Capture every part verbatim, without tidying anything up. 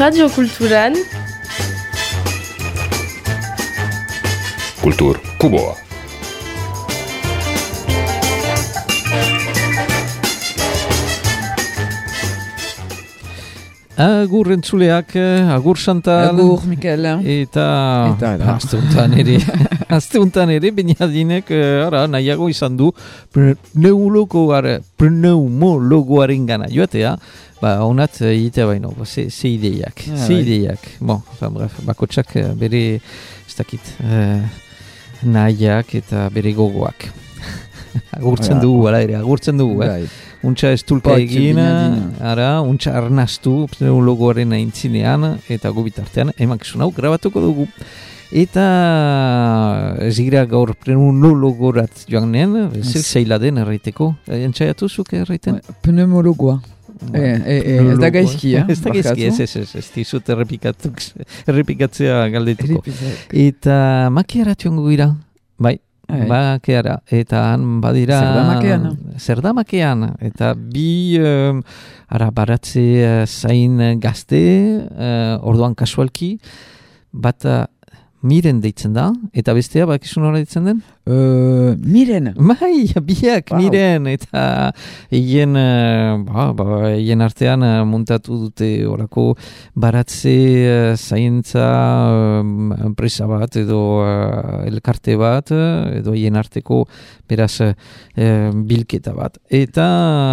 Radio Kulturan Kultur Kuboa. Agur entzuleak, agur Chantal. Agur, Mikel. Eta, eta, eta. azte untan ere, azte untan ere, Beñadinek, ara, nahiago izan du, pneumologoaren gana joatea, ba, honat egitea baino, ze, ze ideiak, ah, ze ideiak. Bon, bref, bakotxak bere, ez dakit, eh, nahiak eta bere gogoak. Agurtzen Ora. dugu, ala ere, agurtzen dugu, eh? Untxa estulka Potxe egin, Beñadin. ara, untxa arnastu pneumologoaren aintzinean, eta gu bitartean, emakizun hau grabatuko dugu. Eta ez gira gaur pneumologorat joan nien, zer zaila den erraiteko, entzaiatu zuk erraiten? Pneumologoa. Eh, eh, eh, ez da gaizki, eh? Ez da gaizki, ez, ez, ez, ez dizut errepikatuk, errepikatzea galdetuko. Errepizak. Eta makiarat joango gira, bai. Ai. Bakeara, eta han badira... Zer da makean? Zer da makean, eta bi um, ara baratze uh, zain gazte, uh, orduan kasualki, bat uh, miren deitzen da, eta bestea bakizun hori deitzen den? Uh, miren. Bai, biak Wow. miren, eta hien, uh, ba, ba, hien artean uh, muntatu dute orako baratze uh, zaintza um, enpresa bat edo uh, elkarte bat, uh, edo hien arteko beraz uh, bilketa bat. Eta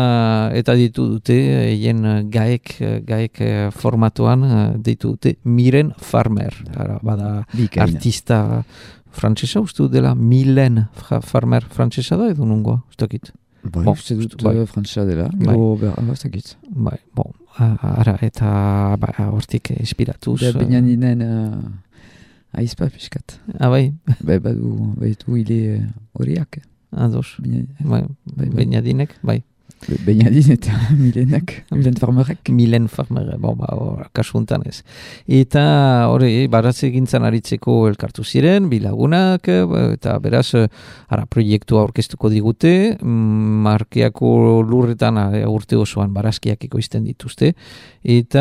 eta ditu dute hien uh, gaek, uh, gaek uh, formatuan uh, ditu dute Miren Farmer. Ara, bada Bikaina. artista frantsesa uste dela Milen Farmer frantsesa da edo nungoa, uste dakit. Bai, Bon, uste dut bai. uh, frantzesa dela. Bai. Gero, ber- ah, ez dakit. Bai, bon, a- ara, eta ba, hortik inspiratuz. Da Beñadinen uh, aizpa piskat. Ah, bai, Bai, badu, baitu hile uh, horiak. ados. Beñadin- Bai, bai, bai. Beñadinek, bai. Be- Beñadin eta Milenak, Milen Farmerek. Milen Farmer, bon, ba, hor, kasu hontan ez. Eta hori, baratze gintzan aritzeko elkartu ziren, bilagunak, eta beraz, ara, proiektua aurkeztuko digute, mm, markeako lurretan eh, urte osoan barazkiak ekoizten dituzte, eta,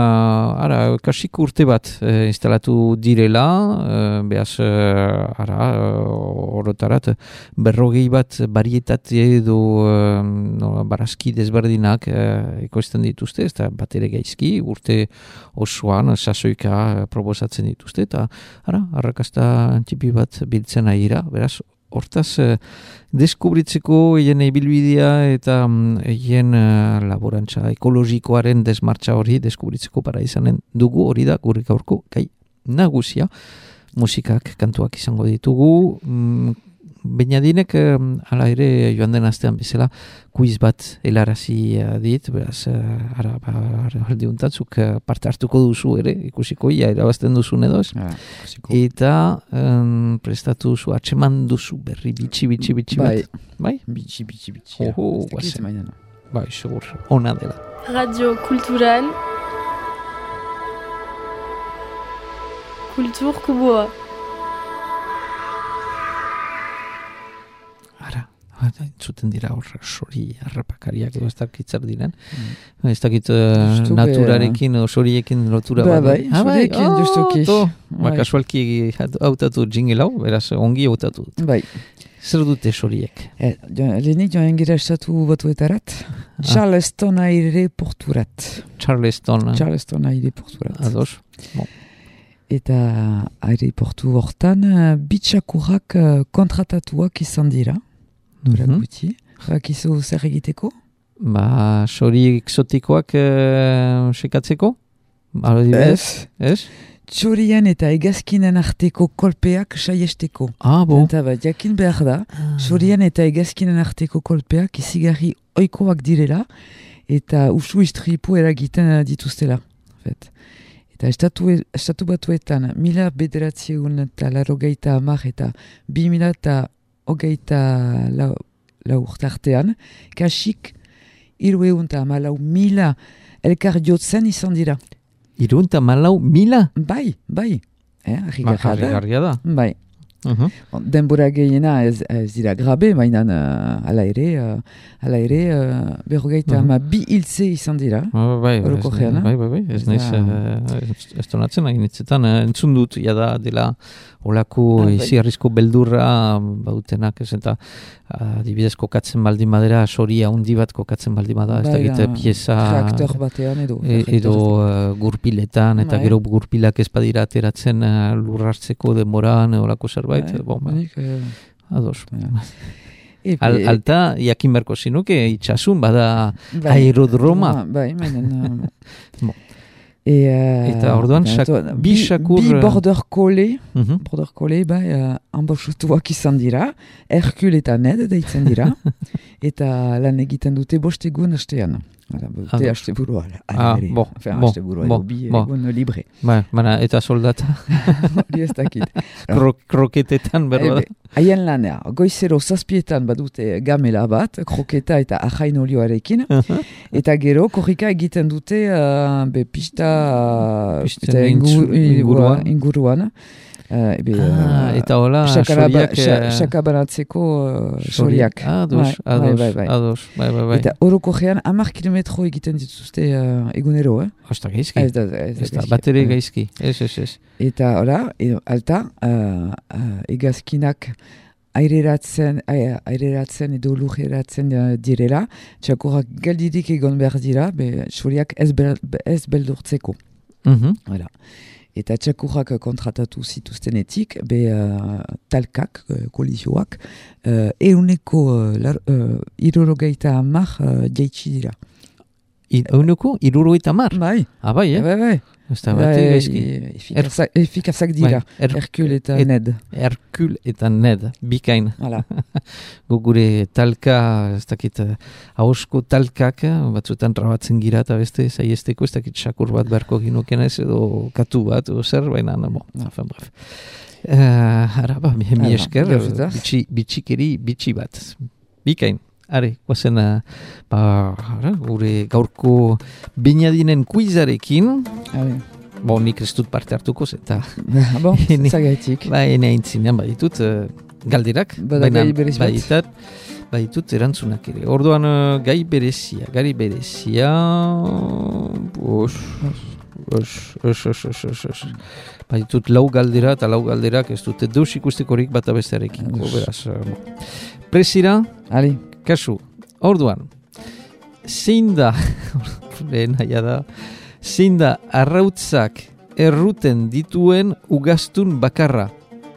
ara, kasik urte bat eh, instalatu direla, eh, beraz, eh, ara, eh, orotarat, berrogei bat barietate edo eh, no, barazki desberdinak eh, ekoizten dituzte, ez da bat ere gaizki, urte osoan sasoika eh, proposatzen dituzte, eta ara, arrakasta txipi bat biltzen ahira, beraz, hortaz, eh, deskubritzeko hien ibilbidea eta mm, hien eh, laborantza ekologikoaren desmartza hori deskubritzeko para izanen dugu, hori da gure gaurko gai nagusia, musikak, kantuak izango ditugu, mm, Beñadinek, eh, ala ere joan den astean bezala, kuiz bat helarazi eh, dit, beraz, eh, ara, ba, aldi untatzuk eh, parte hartuko duzu ere, ikusiko ia erabazten duzun edo ez. Ah, ikusiko. Eta em, prestatu duzu, atseman duzu berri bitxi, bitxi, bitxi Bai. bat. Bai? Bitxi, bitxi, bitxi. Oho, Ez dakit guazen. mainan. Bai, segur, ona dela. Radio Kulturan Kultur Kuboa. Ara, entzuten dira hor sori harrapakariak edo ez dakitzar diren. Ez dakit eh, Justu, naturarekin edo soriekin lotura Ba, bat. bai, Ah, soriekin, oh, justuki. to. Ba, Bai. kasualki hautatu jingle hau, beraz ongi hautatu dut. Bai. Zer dute soriek? Eh, jo- lehenik joan gira estatu batuetarat. Charleston aireporturat. Charleston, eh, Charleston aireporturat. ados. Eta aireportu hortan uh, bitxakurrak uh, kontratatuak izan dira. Duela Mhm. gutxi. Bakizu zer egiteko? Ba, sori exotikoak eh, sekatzeko? Adibidez? Ez? Txorian eta egazkinen arteko kolpeak saiesteko. Ah, bo. Eta bat, jakin behar da, txorian eta egazkinen arteko kolpeak izigarri oikoak direla, eta usu istripu eragiten dituztela. Fet. Eta estatu, estatu batuetan, mila bederatziun eta larogeita amar eta bi mila eta hogeita lau, lau urte artean, kasik irueun eta amalau mila elkar jotzen izan dira. Irunta malau mila? Bai, bai. Eh, Ba, harrigarria da. harrigarria da. Bai. Mhm. Bon, denbora gehiena ez, ez dira grabe, baina uh, ala ere, uh, ala ere uh, berrogeita Mhm. ama bi hiltze izan dira. Bai, bai, Orokorrean, bai, bai, bai, ez Ez naiz, da- eh, ez- ez donatzen egin hitzetan, eh, entzun dut, jada dela olako Ah, bai. iziarrizko beldurra bautenak, ez eta adibidez kokatzen baldin badera, soria handi bat kokatzen baldin bada, ez Bai, dakit da, pieza Reaktor batean edo. e- edo uh, gurpiletan, eta Bai. gero gurpilak ez badira ateratzen uh, lurrartzeko demoran, olako zerbait, Bai, bon, ba, nik, eh, ados. ja. Epe- Al, alta, jakin berko zinuke, itxasun, bada bai, aerodroma. Bai, baina... Bon. E, uh, Eta orduan, sak- bi sakur, Bi eh, border collie, Mhm. border collie, bai, uh, ambosatuak izan dira, Herkul eta Ned deitzen dira, eta lan egiten dute bost egun astean. Hala, Ados. Dute aste burua. Ah, bon, bon, bon, bi bon. egun libre. Bai, baina, eta soldata, Hori ez dakit. Kro, kroketetan berba da. Ebe, haien lanea, goizero zazpietan badute gamela bat, kroketa eta ajain olioarekin, eta gero korrika egiten dute uh, be pista, Pisten pista intzu- ingu- inguruan. inguruan. Uh, ebe, Ah, uh, eta hola, Sakara ba- soriak... sa- eh, sakabanatzeko uh, soriak. Ados, Bai, ados, bai, bai, bai. ados, bai, bai, bai. Eta orokorrean hamar kilometro egiten dituzte uh, egunero, eh? Osta, gaizki. Ez da, ez da Ez da, gaizki. bat ere Bai. gaizki. Ez, ez, ez. Eta, ora, e, alta, uh, uh, egazkinak aireratzen, ai- aireratzen edo lujeratzen uh, direla, txakurrak geldirik egon behar dira, be, soriak ez, bel, ez beldurtzeko. Mhm. Voilà. Eta txakurrak kontratatu zituztenetik, be uh, talkak, uh, kolizioak, uh, euneko uh, lar, uh, irurogeita hamar uh, jaitsi dira. I- Euneko, irurogeita mar. Bai, Ah, bai, eh? bai, bai. Ez da, bat ere gaizki. Bai, efikazak, efikazak dira, Bai, Er- Herkul eta et- Ned. Herkul eta Ned, bikain. Hala. Gu gure talka, ez dakit, eh, ahosko talkak, eh, batzutan trabatzen gira eta beste zaiesteko, ez dakit sakur bat beharko ginukenez, edo katu bat, edo zer, baina, bo, enfin, bref. Uh, ara, ba, mi, mi Ara, esker, gauzataz. bitxi, bitxikeri, bitxi bat. Bikain. Are, guazen, uh, ba, ara, gure gaurko bainadinen kuizarekin, Habe. bo, nik ez dut parte hartuko, eta, Ah, bon, Ni- zagaitik. ba, ene aintzinean baditut, uh, galderak, Bada gai berez bat? baditat, baditut erantzunak ere. Orduan, uh, gai berezia, gai berezia, os, os, os, os, os, os, os. Baditut lau galdera, eta lau galderak ez dute deus ikustekorik bata bestearekin. Ados. Beraz, uh, presira, Ali, kasu, orduan, zein da, lehen naia da, zein da arrautzak erruten dituen ugaztun bakarra.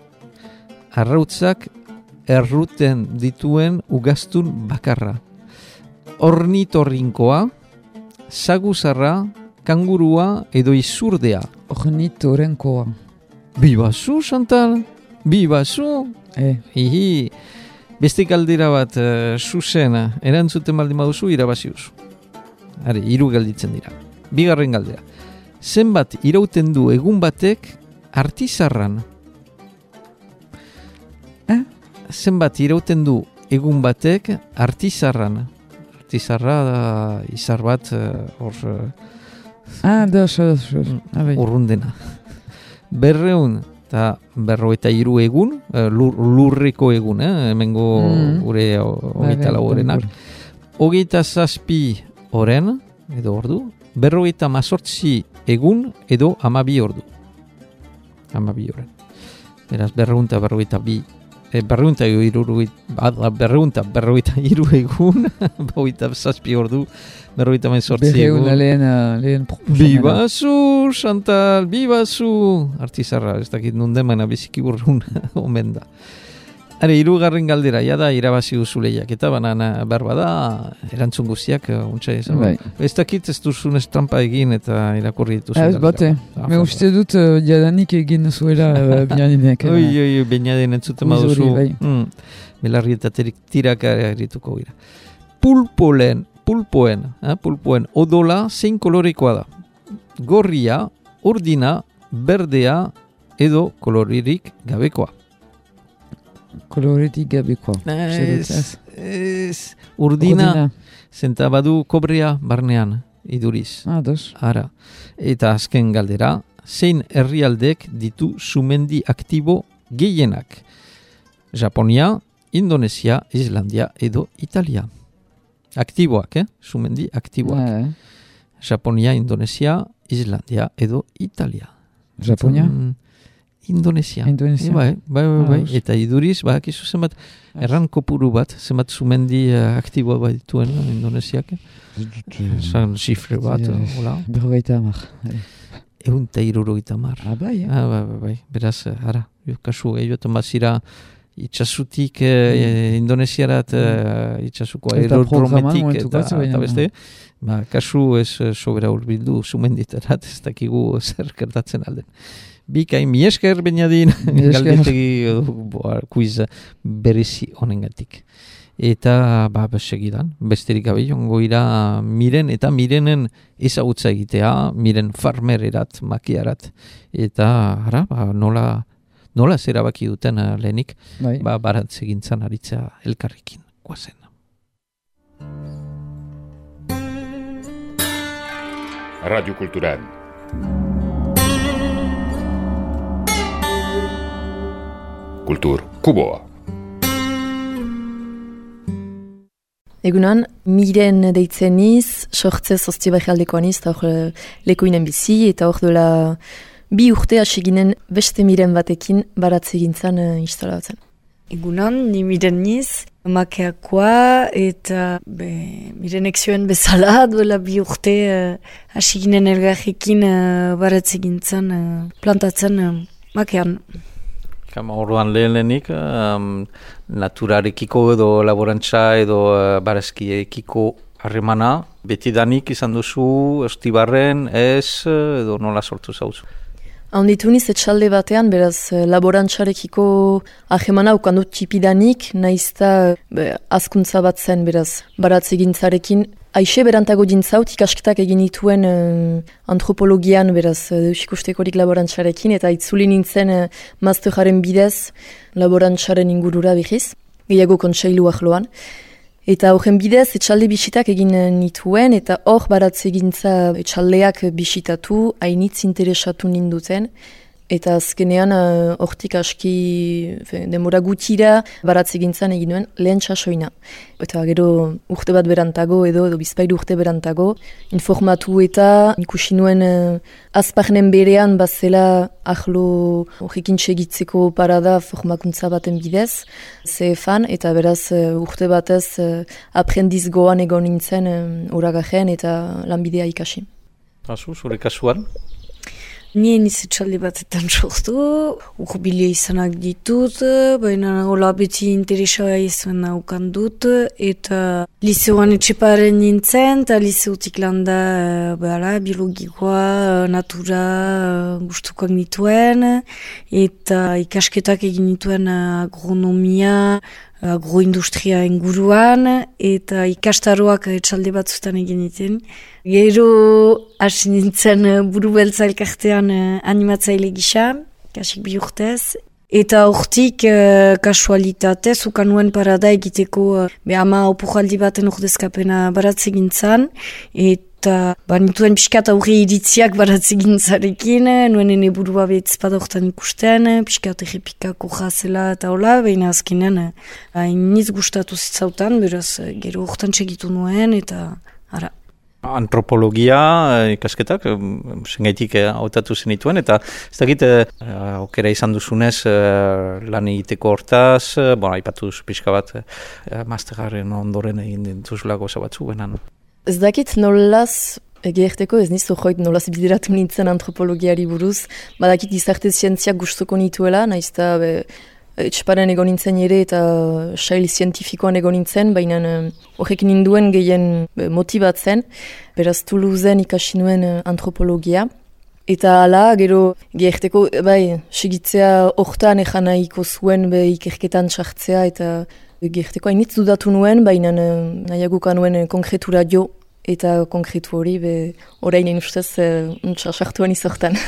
Arrautzak erruten dituen ugaztun bakarra. Ornitorrinkoa, saguzarra, kangurua edo izurdea. ornitorenkoa. Bibazu, Chantal? Bibazu? Eh, Hihi, beste galdera bat, uh, zuzen, erantzuten baldin baduzu, irabaziuz. Are, hiru galditzen dira. Bigarren galdera. Zenbat irauten du egun batek artizarran? Eh? Zenbat irauten du egun batek artizarran? Artizarra da izar bat, uh, hor, uh, ah, dos, dos, dos. Mm, Ah, bai. urrundena. Berreun eta berrogeita hiru egun, eh, lur, lurreko egun, eh, hemengo Mm. gure o- hogeita lau orenak. Hogeita zazpi oren, edo ordu, berrogeita mazortzi egun, edo amabi ordu. Amabi oren. Beraz, berreunta berrogeita bi, eh, berreunta irurogeita, berreunta berrogeita hiru egun, berrogeita zazpi ordu, berrogeita mazortzi egun. Berreun lehen, uh, lehen proposamena. Bibazu, Chantal, bibazu! Artizarra, ez dakit nunden, baina biziki burrun omen da. Are, hirugarren galdera, jada irabazi duzu lehiak, eta banan berba da, erantzun guztiak, uh, untsa ezan. Bai. Ez dakit ez duzun estrampa egin eta irakurri dituzu. Ah, ez bate. Me uste dut uh, jadanik egin zuela uh, binaninek. Oi, oi, oi, bainaden entzuten Kuiz hori, baduzu. bai. Mm, belarri eta terik tirak erituko gira. Pulpolen, pulpoen, eh, pulpoen odola zein kolorekoa da? Gorria, urdina, berdea edo koloririk gabekoa. Koloretik gabekoa. Uste dut, Ez, ez. ez, urdina, zenta badu kobrea barnean, iduriz. Ah, dos. Ara, eta azken galdera, zein herrialdek ditu sumendi aktibo gehienak? Japonia, Indonesia, Islandia edo Italia. Aktiboak, eh? Sumendi aktiboak. Ah, Japonia, Indonesia, Islandia edo Italia. Japonia? Mm, Indonesia. Indonesia. E, bai, bai, bai, bai. Ah, Eta iduriz, ba, kizu zenbat, erran kopuru bat, zenbat sumendi uh, aktiboa bat dituen uh, Indonesiak. Zan zifre bat, Zi, uh, hola. Berrogeita hamar. Egun eta irurogeita mar. Ah, bai, eh? Ah, bai, bai, bai. Beraz, uh, ara, jo, kasu, eioten bazira itxasutik uh, Indonesiarat uh, itxasuko Eta programan aerodrometik momentu eta, bat, baina- eta beste, ba, kasu ez uh, sobera urbildu sumenditerat, ez dakigu zer gertatzen alden. Bikain, mi esker Benjadin, Mi esker. galdetegi boa, quiz berezi honengatik. Eta, ba, segidan, besterik gabe jongo ira miren, eta mirenen ezagutza egitea, miren farmererat, makiarat. Eta, ara, ba, nola, nola zerabaki duten uh, lehenik, Bai. ba, baratze gintzan aritzea elkarrekin, guazen. Radio Cultural. Kultur Kuboa. Egunan, miren deitzen niz, sortze zoztie bajaldekoan niz, eta hor lekoinen bizi, eta hor dola bi urte hasi ginen beste miren batekin baratze gintzan uh, instalatzen. Egunan, ni miren niz, makeakoa, eta be, mirenek zioen bezala, duela bi urte uh, hasi ginen elgarrekin uh, baratze gintzan, uh, plantatzen uh, makean. Kama orduan lehenik, um, naturarekiko edo laborantza edo uh, barazkiekiko harremana, betidanik izan duzu, estibarren, ez, edo nola sortu zauzu? Handitu niz etxalde batean, beraz laborantzarekiko ahemana ukandut tipidanik, naizta be, azkuntza bat zen, beraz baratze gintzarekin. Aixe berantago dintzaut ikasketak egin dituen uh, antropologian, beraz deusikustekorik laborantzarekin, eta itzuli nintzen uh, masterjaren bidez laborantzaren ingurura bihiz, gehiago kontseilu ahloan. Eta horren bidez etxalde bisitak egin nituen, eta hor baratze gintza etxaldeak bisitatu, hainitz interesatu ninduten. Eta azkenean hortik uh, aski fe, demora gutira baratze gintzan egin nuen lehen txasoina. Eta gero urte bat berantago edo, edo bizpairu urte berantago, informatu eta ikusi nuen uh, azparnen berean bazela ahlo horrekin txegitzeko parada formakuntza baten bidez, C F an, eta beraz uh, urte batez uh, aprendizgoan egon nintzen uh, oragajen eta lanbidea ikasi. Azu, zure kasuan? Nien izetxalde batetan sortu, urbilia izanak ditut, baina hola beti interesoa izan naukan dut, eta liseoan etxeparen nintzen, eta liseotik landa behala, biologikoa, natura gustukoak nituen, eta ikasketak egin nituen agronomia, agroindustria inguruan, eta ikastaroak etxalde batzutan egin niten. Gero hasi nintzen buru beltza elkartean animatzaile gisa, kasik bi urtez. Eta hortik uh, kasualitatez, ukanuen parada egiteko uh, behama opujaldi baten ordezkapena baratze gintzan. Eta ba, nituen pixkat aurre iritziak baratze gintzarekin, nuen ene burua behitzpada horretan ikusten, pixkat errepikako jazela eta hola, baina azkenean hainiz gustatu zitzautan, beraz gero horretan txegitu nuen eta ara. Antropologia ikasketak, zengaitik hautatu zenituen, eta ez dakit aukera izan duzunez lan egiteko hortaz, bon, aipatu duzu pixka bat masteraren ondoren egin dituzulako zabatzu, benan. Ez dakit nolaz egerteko, ez nizu joit nolaz bideratu nintzen antropologiari buruz, badakit gizarte zientziak gustuko nituela, naizta be, etxeparen egon nintzen ere eta sail zientifikoan egon nintzen, baina horrekin ninduen gehien motibatzen, beraz Toulousen ikasi nuen antropologia. Eta hala, gero geherteko, bai, segitzea hortan ejan nahiko zuen be ikerketan txartzea, eta geherteko hainitz dudatu nuen, baina nahiaguka nuen konkretura jo, eta konkretu hori, be, orain ustez, sartuan izortan.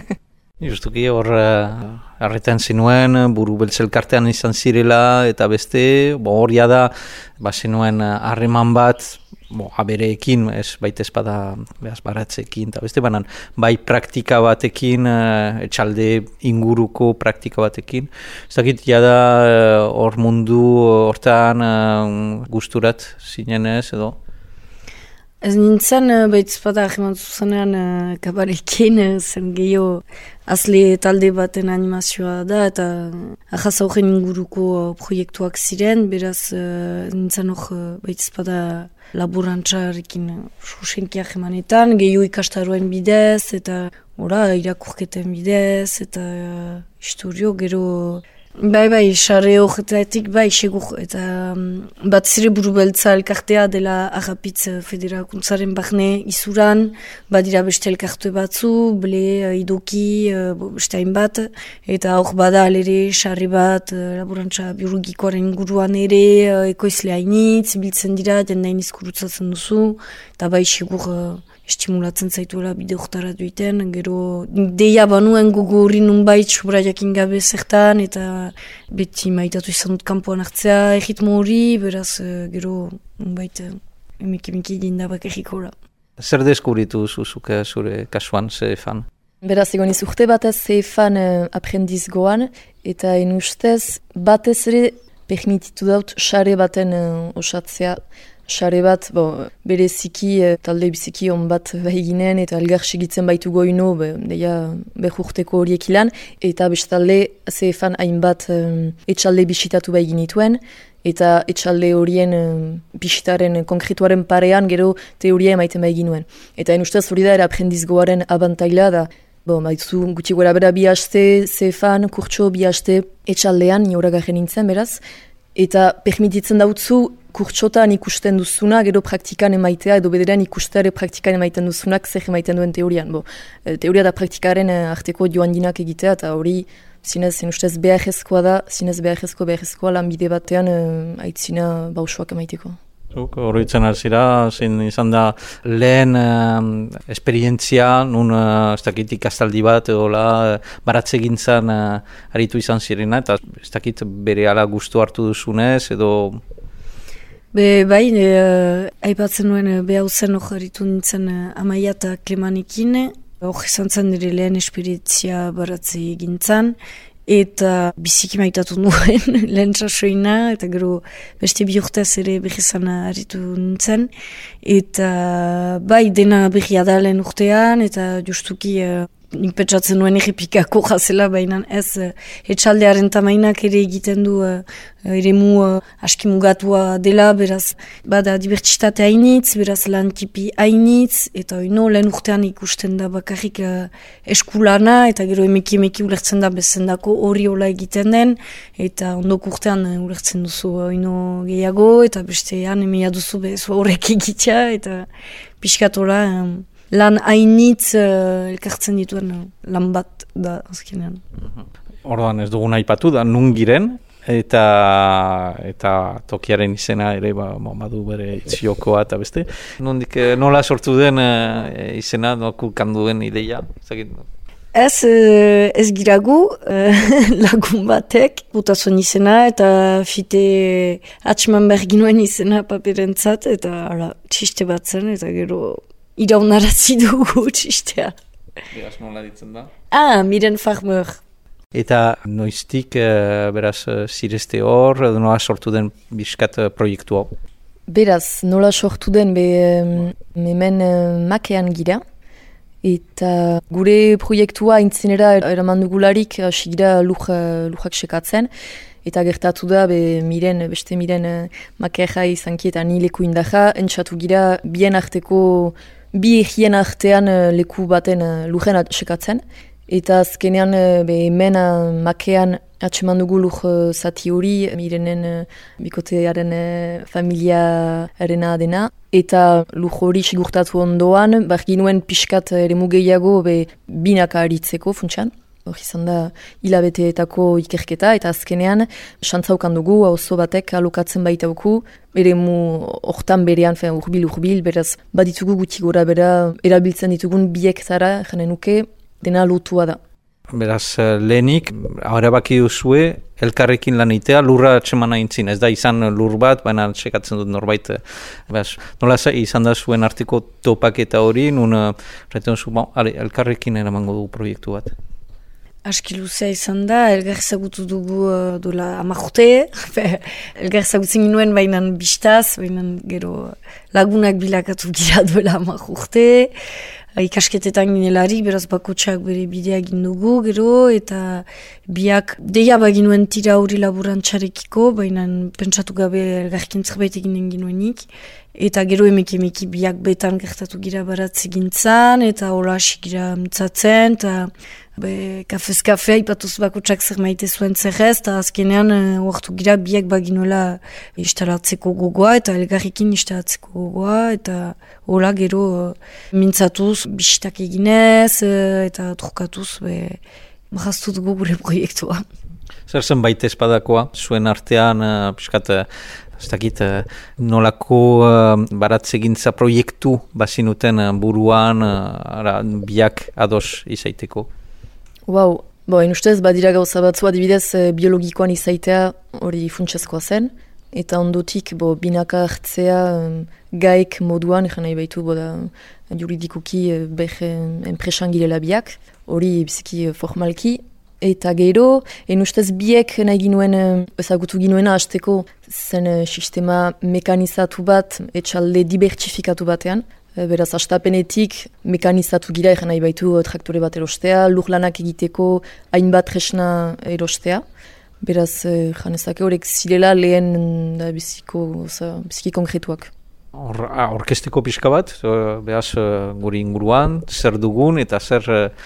Justuki hor harretan zinuen, buru beltzelkartean izan zirela eta beste, hor da, ba zinuen harreman bat bo, abereekin, ez baita espada behaz baratzekin, eta beste banan, bai praktika batekin, uh, etxalde inguruko praktika batekin. Ez dakit, jada hor uh, mundu hortan uh, gusturat zinen ez, edo? Ez nintzen, behitz bada ahimant zuzenean uh, kabarekin, uh, zen gehiago azle talde baten animazioa da, eta ahaz horren inguruko uh, proiektuak ziren, beraz uh, nintzen hor uh, behitz bada laborantzarekin susenki uh, ahemanetan, gehiago ikastaroen bidez, eta ora, irakurketen bidez, eta uh, historio gero... Bai, bai, xarre horretatik, bai, segur, eta um, bat zire buru beltza elkartea dela Agapitz Federakuntzaren barne izuran, badira beste elkarte batzu, ble, idoki, beste hainbat, eta hor bada alere xarre bat, laborantza biologikoaren inguruan ere, ekoizle hainitz, biltzen dira, den nahin izkurutzatzen duzu, eta bai, segur, estimulatzen zaituela bide horretara duiten, gero deia banuen gogo hori nunbait sobra jakin gabe zertan, eta beti maitatu izan dut kanpoan hartzea erritmo hori, beraz gero nunbait emik-emiki dindabak errikora. Zer deskubritu zuzuke zure kasuan, ze fan? Beraz, egon iz urte batez ze fan uh, aprendiz goan, eta en ustez batez ere permititu daut xare baten uh, osatzea. Xare bat, bo, bere ziki, talde biziki on bat behiginen eta elgar segitzen baitu goino, be, deia behurteko horiek ilan, eta bestalde ze fan hainbat um, etxalde bisitatu behiginituen, eta etxalde horien um, bisitaren konkretuaren parean gero teoria emaiten behiginuen. Eta en ustez hori da era aprendizgoaren abantaila da, bo, maitzu gutxi gora bera bi haste, ze fan, kurtso bi haste etxaldean, ni horagarren nintzen beraz, eta permititzen dautzu kurtsotan ikusten duzuna, gero praktikan emaitea, edo bederan ikustare praktikan emaiten duzunak zer emaiten duen teorian. Bo, teoria da praktikaren arteko joan dinak egitea, eta hori zinez, zen ustez beharrezkoa da, zinez beharrezko beharrezkoa lanbide batean eh, aitzina bausuak emaiteko. Zuk horretzen alzira, zin izan da lehen uh, esperientzia, nun uh, ez dakit ikastaldi bat, edo la, baratze gintzan uh, aritu izan zirena, eta ez dakit bere ala gustu hartu duzunez, edo... Be, bai, e, aipatzen nuen behau zen hor haritu nintzen Amaia eta Klemanekin, hor izan zen nire lehen esperientzia baratze gintzan, eta biziki maitatu nuen lehen txasoina, eta gero beste bi urtez ere behizan haritu nintzen, eta bai, dena behia da lehen urtean, eta justuki nik pentsatzen nuen errepikako jazela, baina ez etxaldearen tamainak ere egiten du eremu askimugatua dela, beraz bada dibertsitate hainitz, beraz lan tipi hainitz, eta oino lehen urtean ikusten da bakarrik eskulana, eta gero emeki emeki ulertzen da bezendako hori hola egiten den, eta ondok urtean ulertzen duzu oino gehiago, eta bestean emea duzu bezu horrek egitea, eta pixkatola lan hainitz uh, elkartzen dituen uh, lan bat da azkenean. Orduan ez dugun aipatu da nun giren, eta eta tokiaren izena ere ba, badu bere itziokoa eta beste. Nondik, nola sortu den uh, izena, nokulkan duen ideia? Zagit, no? Ez, uh, ez giragu uh, lagun batek, butazuen izena, eta fite atxeman behar ginuen izena paperentzat, eta ara, txiste bat zen, eta gero iraunarazi dugu txistea. Beraz nola ditzen da? Ah, Miren Farmer. Eta noiztik, uh, beraz, uh, zirezte hor, edo nola sortu den bizkat uh, proiektu hau? Beraz, nola sortu den, be, um, hemen uh, makean gira, eta gure proiektua intzinera eraman dugularik hasi gira luk, uh, lujak sekatzen, eta gertatu da, be, miren, beste miren uh, makeja izanki eta ni leku indaja, entxatu gira bien arteko, bi egien artean uh, leku baten uh, lujen sekatzen, eta azkenean uh, be, hemen uh, makean atseman dugu luj uh, zati hori, mirenen uh, bikotearen uh, familiaarena dena, eta luj hori sigurtatu ondoan, bar ginuen pixkat ere mugeiago be, binaka aritzeko funtsan. Hor izan da hilabeteetako ikerketa, eta azkenean xantzaukan dugu, auzo batek alokatzen baitauku, ere mu hortan berean, urbil-urbil, beraz baditugu guti gora bera erabiltzen ditugun bi hektara, janen nuke, dena lotua da. Beraz, lehenik, erabaki duzue, elkarrekin lan egitea, lurra atxemana intzin. Ez da izan lur bat, baina txekatzen dut norbait. Beraz, nola izan da zuen arteko topaketa hori, nun, reten zu, bon, ale, elkarrekin eramango dugu proiektu bat. Aski luzea izan da, elgar ezagutu dugu uh, dola amarrote, elgar ezagutzen ginuen bainan bistaz, bainan gero lagunak bilakatu gira dola amarrote, ikasketetan ginelarik, beraz bakotxak bere bidea gindugu, gero, eta biak deia baginuen tira hori laborantxarekiko, baina pentsatu gabe elgarkin zerbait eginen ginuenik, eta gero emeki emeki biak betan gertatu gira baratze gintzan, eta hola hasi gira mitzatzen, eta be, kafez-kafea ipatuz bakotxak zer maite zuen zerrez, eta azkenean oartu gira biak baginuela instalatzeko gogoa, eta elgarrekin instalatzeko gogoa, eta hola gero mintzatuz, bisitak eginez, eta trukatuz, be, marraztu dugu gure proiektua. Zer zen baita espadakoa, zuen artean, uh, piskat, uh, ez dakit, uh, nolako uh, baratzegintza proiektu bazinuten uh, buruan, uh, ara, biak ados izaiteko? Wow, bo, en ustez, badira gauza batzua, adibidez, biologikoan izaitea hori funtsezkoa zen, eta ondotik, bo, binaka hartzea um, gaek moduan, egin nahi baitu, bo da, juridikoki, uh, behe enpresan girela biak, hori biziki uh, formalki, eta gero, en ustez, biek nahi ginuen, uh, ezagutu ginuena hasteko zen uh, sistema mekanizatu bat, etxalde dibertsifikatu batean, beraz, astapenetik mekanizatu gira egin nahi baitu traktore bat erostea, lurlanak egiteko hainbat tresna erostea. Beraz, janezake horrek zirela lehen da biziko, oza, biziki konkretuak. Or, orkesteko pixka bat, beraz, guri inguruan, zer dugun eta zer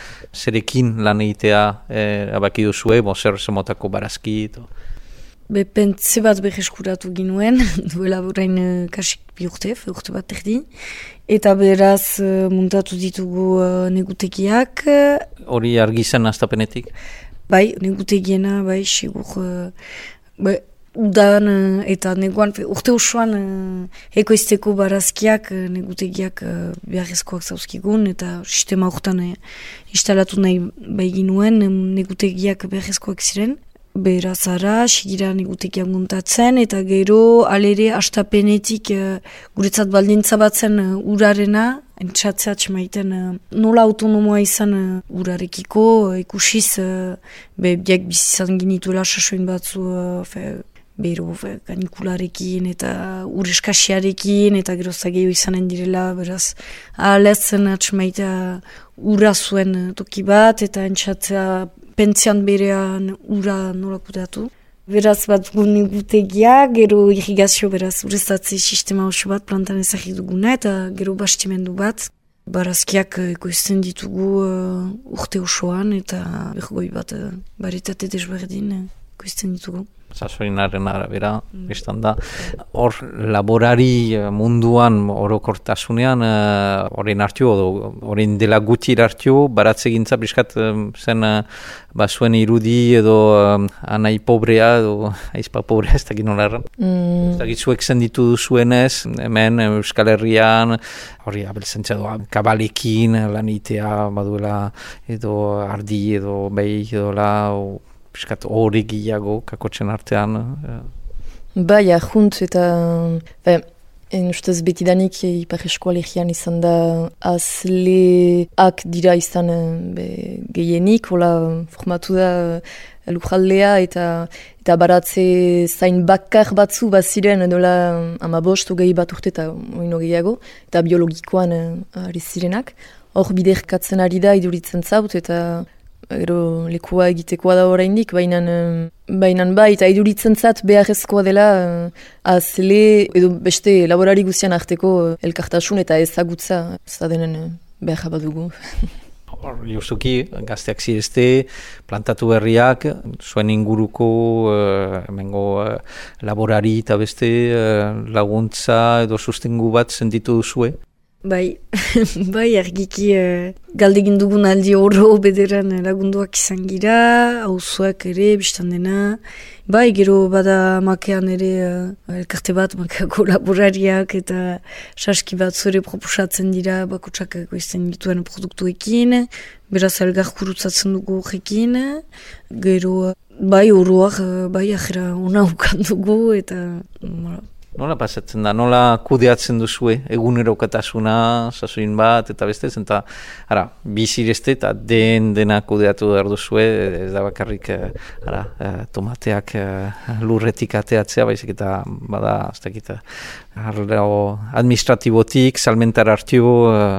zerekin lan egitea eh, abaki duzue, bo, zer zemotako barazki. To. Be, pentze bat beheskuratu ginuen, duela burain uh, kasik bi urte, urte bat erdi. Eta beraz uh, muntatu ditugu uh, negutegiak. Hori argi zen astapenetik? Bai, negutegiena, bai, sigur. Uh, bai, udan uh, eta neguan, urte osoan uh, ekoizteko barazkiak, uh, negutegiak uh, beharrezkoak zauzkigun, eta sistema urtean uh, instalatu nahi bai ginuen, um, negutegiak beharrezkoak ziren. Beraz ara, sigira negutekiak muntatzen, eta gero alere astapenetik uh, guretzat baldintza batzen uh, urarena, entzatzea txemaiten uh, nola autonomoa izan uh, urarekiko, uh, ikusiz, uh, be, biak bizizan ginituela sasoin batzu, uh, fe, bero, fe, kanikularekin, eta ureskasiarekin, eta gero zageio izanen direla, beraz, ahalezen atxemaitea ura zuen uh, toki bat, eta entzatzea pentzian berean ura nola kudeatu. Beraz bat gutegia, gero irrigazio beraz ureztatze sistema oso bat plantan ezagik duguna eta gero bastimendu bat. Barazkiak ekoizten ditugu uh, urte osoan eta bergoi bat uh, baritate desberdin uh, ekoizten ditugu. Sasoinaren arabera, biztan da. Hor, laborari munduan orokortasunean, horrein uh, hartio, horrein dela gutir hartio, baratze gintza, biskat zen uh, basuen irudi edo um, anai pobrea, edo aizpa pobrea, ez dakit nolarren. Mm. Ez dakit zuek zenditu duzuenez, hemen Euskal Herrian, hori abelzentzia doa, kabalekin, lanitea, baduela, edo ardi, edo behi, edo la, o, piskat hori gehiago kakotzen artean. Bai, ahunt eta be, en ustez betidanik Ipar Eskualegian izan da azleak dira izan be, gehienik, hola formatu da lujaldea eta eta baratze zain bakar batzu bat ziren dola amabost gehi bat urte eta oino gehiago, eta biologikoan ari zirenak. Hor biderkatzen ari da iduritzen zaut eta gero lekua egitekoa da oraindik, baina bainan bai, eta iduritzen zat beharrezkoa dela uh, azle edo beste laborari guztian arteko uh, elkartasun eta ezagutza ez da denen uh, behar badugu. Justuki, gazteak zirezte, plantatu berriak, zuen inguruko uh, emengo uh, laborari eta beste uh, laguntza edo sustengu bat sentitu duzue? Bai, bai, argiki uh, galdegin dugun aldi oro bederan lagunduak izan gira, hauzuak ere, biztan dena. Bai, gero bada makean ere uh, elkarte bat, makeako laborariak eta saski bat zure proposatzen dira bakotsak goizten dituen produktuekin, beraz elgar kurutzatzen dugu horrekin, gero bai, oroak, bai, ajera ona ukan dugu eta... Voilà. Nola pasatzen da, nola kudeatzen duzue, egunerokatasuna, sasoin bat, eta beste, eta ara, bizirezte eta den dena kudeatu behar duzue, ez da bakarrik ara, tomateak lurretik ateatzea, baizik eta bada, ez dakit, administratibotik, salmentar hartu,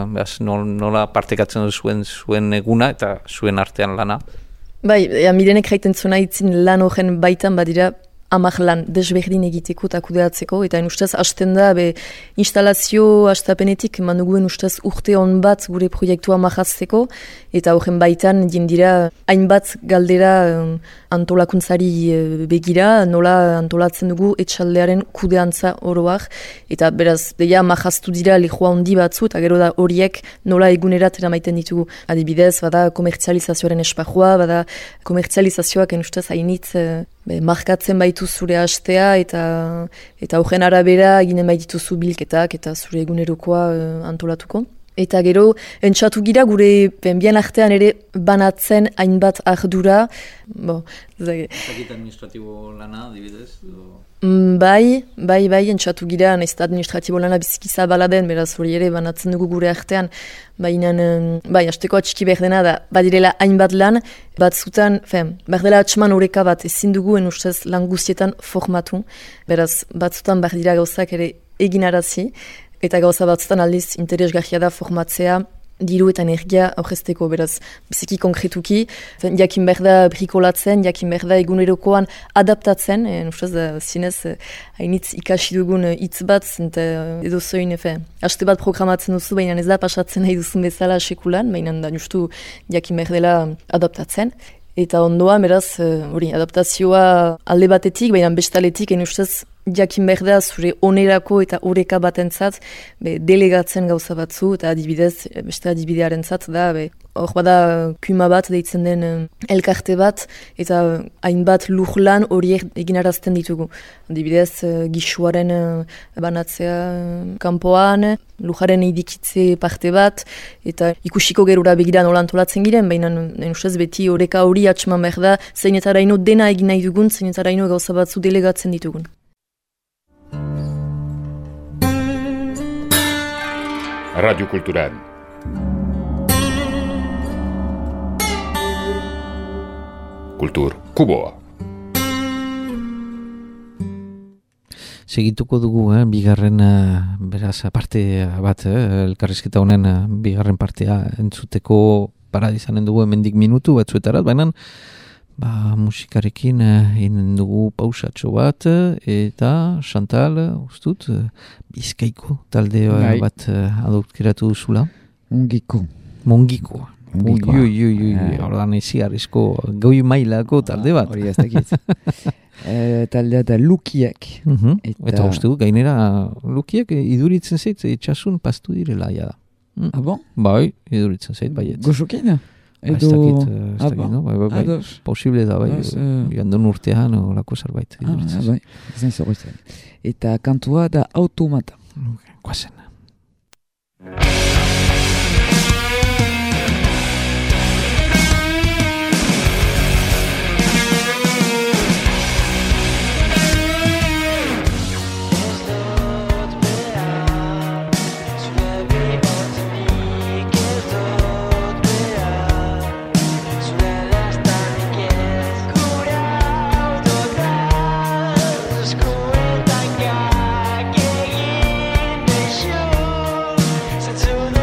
nola partekatzen duzuen zuen eguna eta zuen artean lana. Bai, ja, mirenek jaiten zuna itzin lan horren baitan badira, amak lan desberdin egiteko eta kudeatzeko, eta ustez hasten da, be, instalazio hastapenetik manduguen ustez urte hon bat gure proiektua majazteko, eta horren baitan dira hainbat galdera um, antolakuntzari uh, begira, nola antolatzen dugu etxaldearen kudeantza oroak, eta beraz, deia majaztu dira lehua handi batzu, eta gero da horiek nola egunerat eramaiten ditugu. Adibidez, bada komertzializazioaren espajua, bada komertzializazioak ustez hainitz uh, Be, markatzen baitu zure hastea eta eta horren arabera eginen baituzu bilketak eta zure egunerokoa uh, antolatuko. Eta gero, entzatu gira gure bien artean ere banatzen hainbat ardura. Bo, Zakit administratibo lana, dibidez? Bai, bai, bai, entzatu gira, nahiz eta administratibo lana bizikiza baladen, beraz hori ere banatzen dugu gure artean. Baina, bai, hasteko atxiki behar dena da, badirela hainbat lan, bat zutan, fem, behar dela atxman horreka bat ezin dugu, en ustez lan guztietan formatu. Beraz, bat zutan behar dira gauzak ere eginarazi. Eta gauza batzutan aldiz interesgarria da formatzea diru eta energia aurrezteko, beraz, biziki konkretuki, jakin behar da brikolatzen, jakin behar da egunerokoan adaptatzen, e, ustez, zinez, hainitz ikasi dugun hitz bat, zenta edo zoin, efe, haste bat programatzen duzu, baina ez da pasatzen nahi duzun bezala sekulan, baina da justu jakin behar dela adaptatzen. Eta ondoa, beraz, hori, adaptazioa alde batetik, baina bestaletik, en ustez, jakin behar da zure onerako eta oreka batentzat be, delegatzen gauza batzu, eta adibidez, beste adibidearen zat, da, be, hor bada kuma bat deitzen den elkarte bat, eta hainbat lujlan horiek eginarazten ditugu. Adibidez, gisuaren banatzea kanpoan, lujaren idikitze parte bat, eta ikusiko gerura begira nola antolatzen giren, baina ustez beti oreka hori atxeman behar da, zeinetaraino dena egin nahi dugun, zeinetaraino gauza batzu delegatzen ditugun. Radio Kulturan. Kultur Kuboa. Segituko dugu, eh, bigarren, eh, beraz, parte bat, eh, elkarrizketa honen eh, bigarren partea entzuteko parada izanen dugu hemendik minutu batzuetarat, baina ba, musikarekin egin dugu pausatxo bat, eta Chantal, ustut, Bizkaiko talde bai. bat adoptiratu duzula. Mongiko. Mongiko. Mongiko. Ui, ui, ui, ui, ordan ezi arrizko goi mailako talde bat. Hori ez dakit. e, taldea da Lukiak. Uh-huh. Eta, eta uste du, gainera Lukiak iduritzen zait, itxasun pastu direla, ja da. Mm. Ah bon? Bai, iduritzen zait, baiet. Goxokina? Edo... Ez dakit, ez dakit, no? Bai, bai, bai. Ados. Posible da, bai. Bas, uh... Jandun urtean, olako zerbait. Ah, bai. Zain zoroitzen. Eta kantua da Automata. Okay. Guazen. To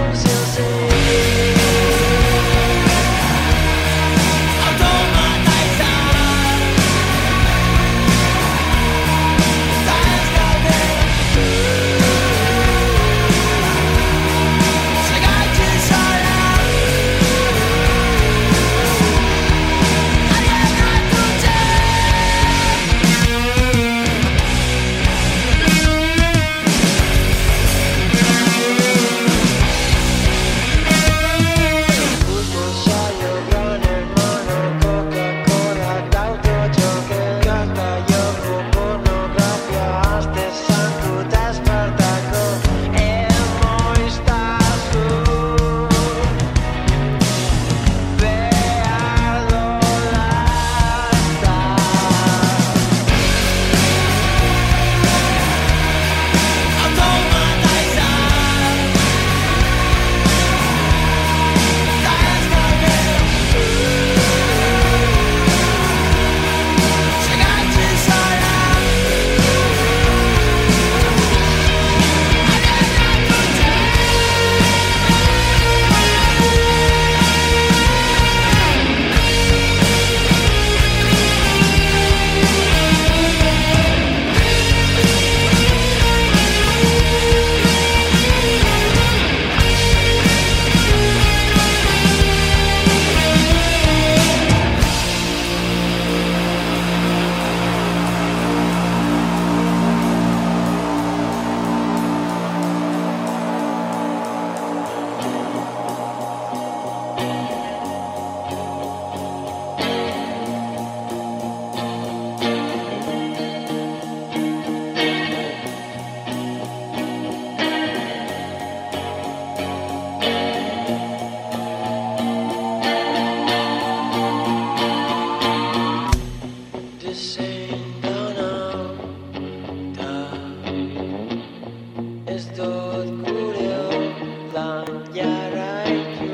Ez dut gure lan jarraitu,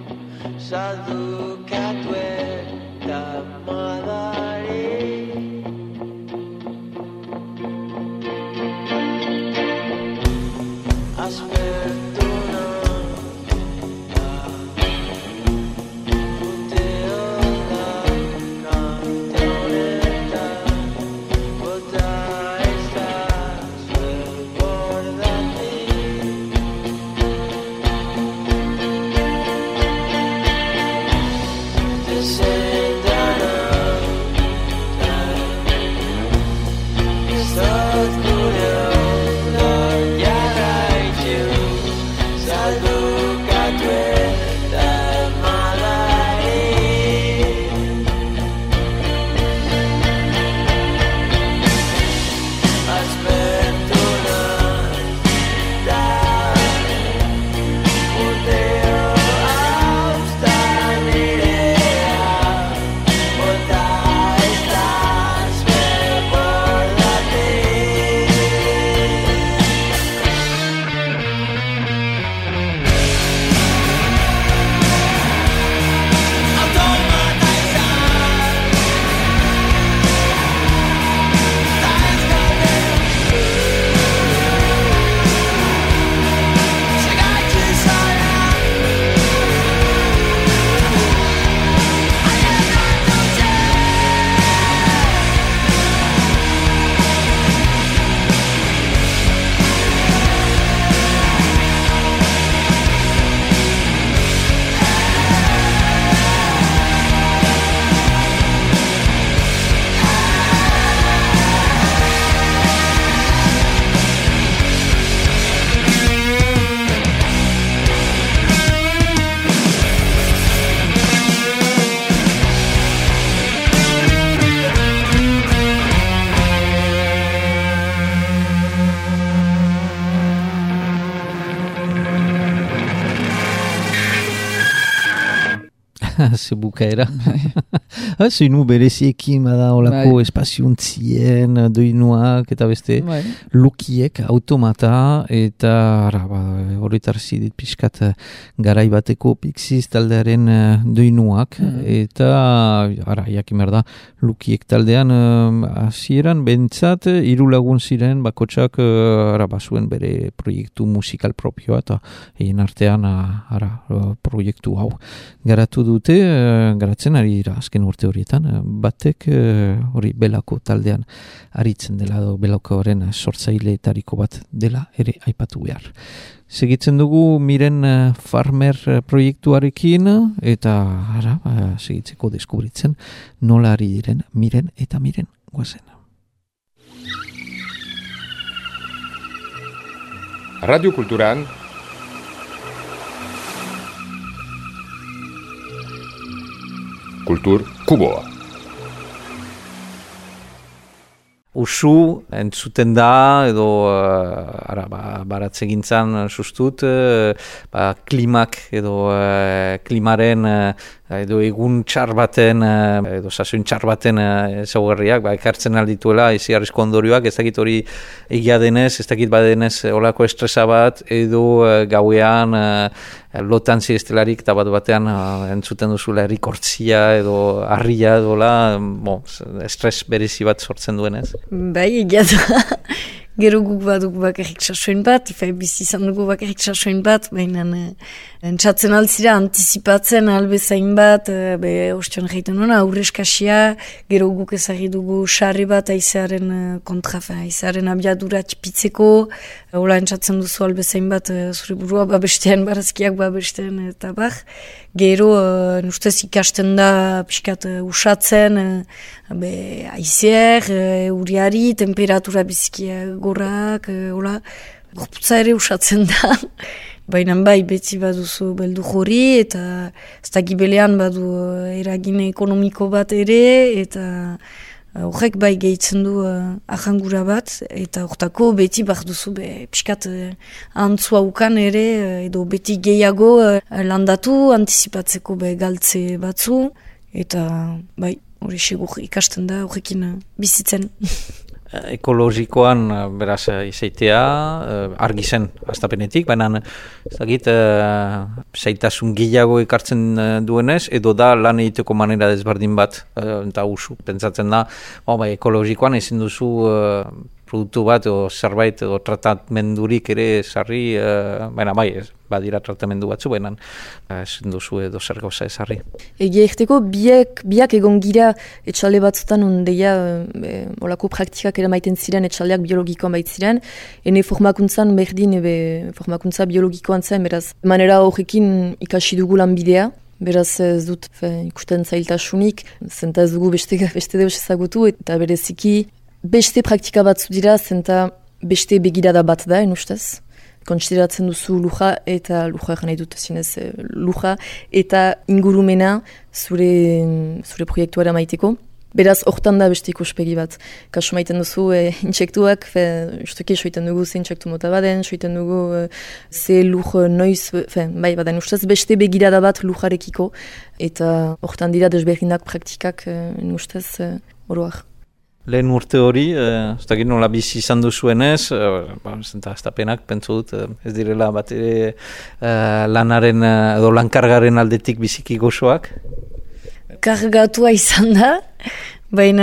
saldukatu eta madari. Aspertu Zebukaera. Zeinu bereziekin bada olako bai. espaziontzien, doinuak eta beste Bai. lukiek, automata eta ara, ba, horretar zidit pixkat garai bateko Pixies taldearen uh, doinuak Mm. eta ara, jakin behar da, lukiek taldean hasieran uh, bentsat hiru lagun ziren bakotsak uh, ara, bazuen bere proiektu musikal propioa eta egin artean uh, ara, uh, proiektu hau garatu dute, uh, garatzen ari dira azken urte horietan, uh, batek uh, hori belako taldean aritzen dela do belakoaren sortzaileetariko bat dela ere aipatu behar. Segitzen dugu Miren uh, Farmer uh, proiektuarekin eta ara, uh, segitzeko deskubritzen nola ari diren Miren eta Miren guazen. Radio Kulturan Kultur Kuboa. Usu entzuten da edo uh, ara, ba, baratze gintzan sustut uh, ba, klimak edo uh, klimaren uh, edo egun txar baten uh, edo sasoin txar baten uh, ezaugarriak ba, ekartzen aldituela izigarrizko ondorioak, ez dakit hori egia denez, ez dakit badenez olako estresa bat edo uh, gauean uh, lotan zirestelarik eta bat batean uh, entzuten duzula errikortzia edo harria edola, bo, estres berezi bat sortzen duenez. Bai, egia da. Gero guk baduk bakarrik sasoin bat, fai bizi izan dugu bakarrik sasoin bat, baina entzatzen altzira antizipatzen albezain bat, be ostion jaiten nuna, aurreskasia, gero guk ezagri dugu sarri bat aizearen kontra, aizearen abiadura txipitzeko, hola entzatzen duzu albezain bat zure burua babestean, barazkiak babestean eta bar. Gero, uh, ustez ikasten da pixkat uh, usatzen, uh, be, aizeak, uh, uriari, temperatura bizkia gorrak, uh, hola, gorputza ere usatzen da. Baina bai, beti baduzu beldu jori, eta ez da gibelean badu uh, eragine ekonomiko bat ere, eta horrek bai gehitzen du uh, ahangura bat, eta hortako beti bat duzu be, piskat uh, antzua ukan ere, uh, edo beti gehiago uh, landatu, antizipatzeko be galtze batzu, eta bai, hori segur ikasten da horrekin uh, bizitzen. ekologikoan eh, beraz eh, izaitea eh, argi zen hastapenetik, baina ez dakit eh, zaitasun gehiago ekartzen eh, duenez, edo da lan egiteko manera desberdin bat, eh, eta usu, pentsatzen da, oh, bai, ekologikoan ezin duzu eh, produktu bat o zerbait edo tratamendurik ere sarri, uh, baina bai, ez, badira tratamendu batzu, baina ezin duzu edo zer gauza ezarri. Egia erteko, biak, biak egon gira etxalde batzutan ondeia e, olako praktikak eramaiten ziren etxaldeak biologikoan baitziren, ene formakuntzan berdin ebe formakuntza biologikoan zen, beraz, manera horrekin ikasi dugu lanbidea, beraz ez dut fe, ikusten zailtasunik, zenta ez dugu beste, beste deus ezagutu, eta bereziki beste praktika batzu dira, zenta beste begirada bat da, en ustez. Konsideratzen duzu luja eta luja egin nahi dut zinez luja eta ingurumena zure, zure proiektuara maiteko. Beraz, hortan da beste ikuspegi bat. Kasu maiten duzu e, intsektuak, fe, justuki soiten dugu ze intsektu mota baden, soiten dugu e, ze luj noiz, fe, bai baden ustez beste begirada bat lujarekiko eta hortan dira desberdinak praktikak e, ustez e, oroak. Lehen urte hori, eh, ez dakit nola bizi izan duzuenez, eh, ba, zenta estapenak, pentsu dut, eh, ez direla bat ere eh, lanaren eh, edo lankargaren aldetik biziki gozoak. Kargatua izan da, baina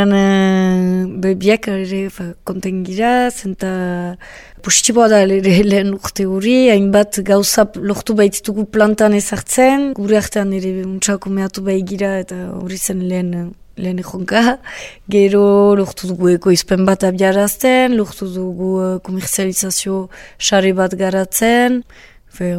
uh, biak ere konten gira, zenta positiboa da ere lehen urte hori, hainbat gauza lortu baititugu plantan ezartzen, gure artean ere untsako mehatu bai gira eta hori zen lehen lehen egonka, gero lortu dugu ekoizpen bat abiarazten, lortu dugu uh, komerzializazio sare bat garatzen, fe,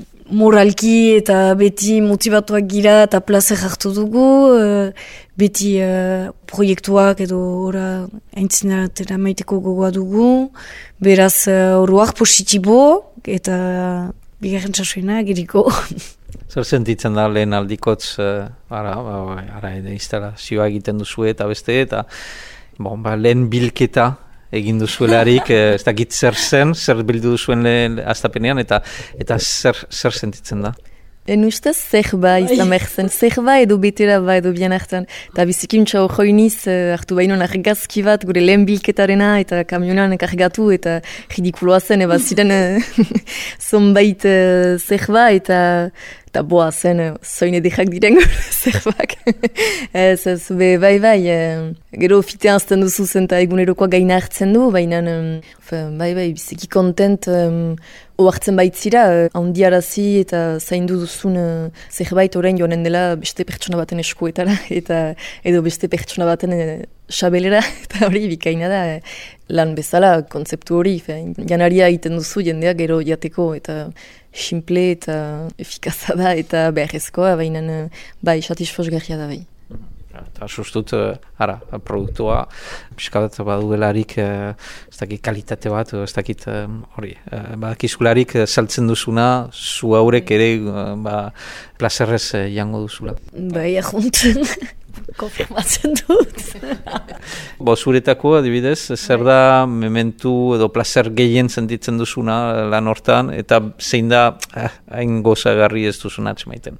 moralki eta beti motivatuak gira eta plazer hartu dugu, uh, beti uh, proiektuak edo ora aintzinatera maiteko gogoa dugu, beraz uh, oroak positibo eta bigarren txasuena geriko. Zer sentitzen da lehen aldikotz, uh, ara, ara, instalazioa egiten duzu eta beste, eta bon, ba, lehen bilketa egin duzuelarik, ez dakit zer zen, zer bildu duzuen lehen hastapenean, eta eta zer, zer sentitzen da? En ustez zerba izan behar zen, zerba edo betera ba edo bian hartan. Eta bizikintza hori niz uh, hartu behinon argazki bat gure lehen bilketarena eta kamionan kargatu eta ridikuloa zen, eba ziren uh, zonbait uh, zerba eta eta boa zen, uh, zoin edekak diren zerbak. ez, ez, be, bai, bai, uh, gero fitean azten duzu zen eta egunerokoa gaina hartzen du, baina um, bai, bai, biziki kontent um, oartzen baitzira, handiarazi eta zaindu duzun uh, zerbait orain joanen dela beste pertsona baten eskuetara eta edo beste pertsona baten uh, xabelera eta hori bikaina da uh, lan bezala kontzeptu hori. Fe, janaria egiten duzu jendea gero jateko eta simple eta efikaza da eta beharrezkoa, baina uh, bai, satisfazgarria da bai. Eta sustut, ara, produktua piskabat baduelarik ez dakit kalitate bat, ez dakit hori, badakizularik saltzen duzuna, zu haurek ere ba, plazerrez jango duzula. Bai, ahontzen, konfirmatzen dut. Bo, zuretako, adibidez, zer da mementu edo plazer gehien sentitzen duzuna lan hortan, eta zein da hain gozagarri ez duzuna atxemaiten?